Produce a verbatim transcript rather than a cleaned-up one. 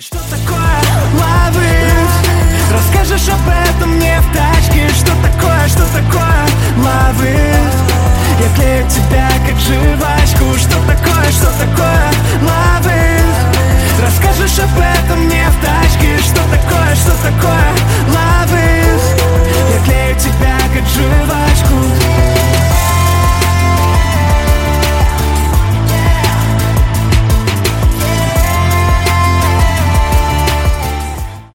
Что такое лавы? Расскажешь об этом мне в тайне.